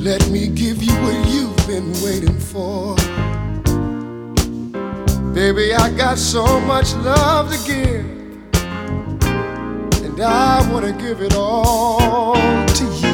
Let me give you what you've been waiting for. Baby, I got so much love to give, and I want to give it all to you.